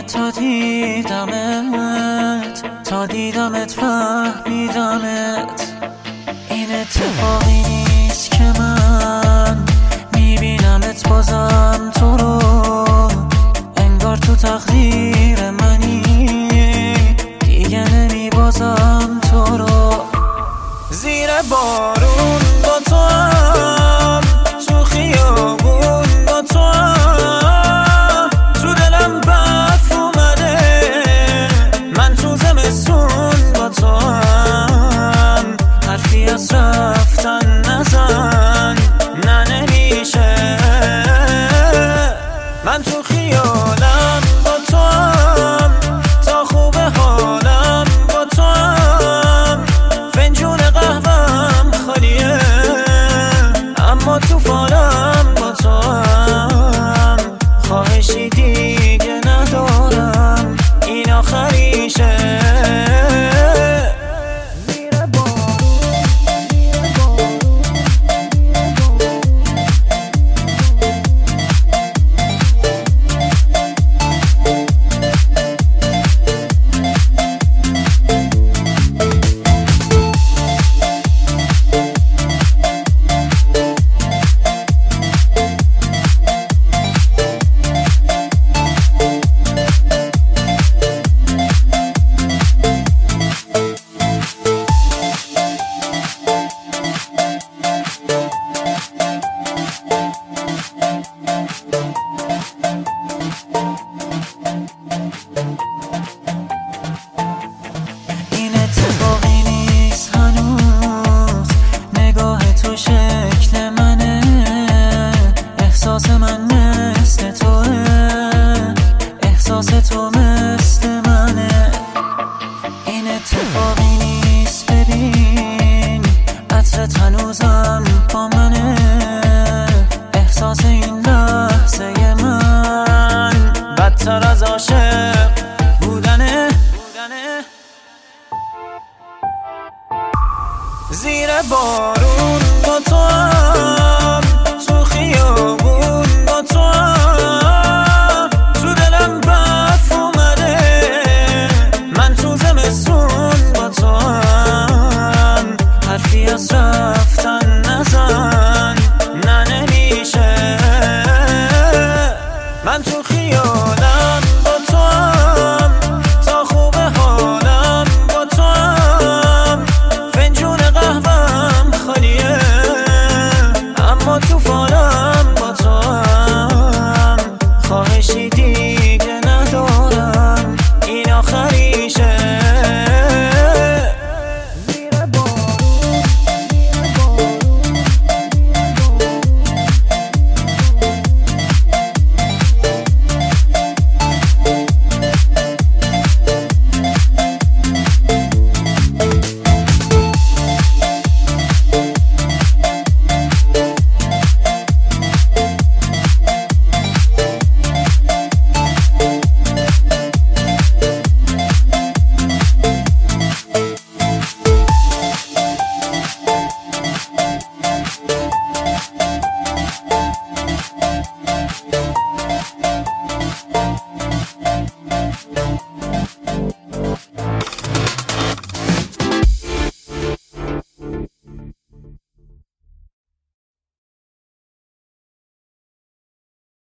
تا دیدمت فهمیدمت. این اتفاقی نیست که من میبینمت بازم تو رو، انگار تو تقدیر منی، دیگه نمیبازم تو رو. زیر بارون با تو هم، تو خیابون با تو هم، تو دلم برف اومده، من تو زمستون با تو هم. حرفی از رفتن نزن، نه نمیشه. من تو خیالم با تو هم، تا خوب حالم با تو هم. فنجون قهوه‌ام خالیه، اما تو فالم با تو هم. خواهشی دیگه ندارم، این آخریشه. این اتفاقی نیست هنوز، نگاه تو شکل منه، احساس من مثل توه، احساس تو مثل منه. این اتفاقی نیست، ببین عطرت هنوزم با منه، احساس این لحظه من بدتر از عاشق بودنه. زیر بارون با تو هم، تو خیابون با تو هم، تو دلم برف اومده، من تو زمستون با تو هم. حرفی از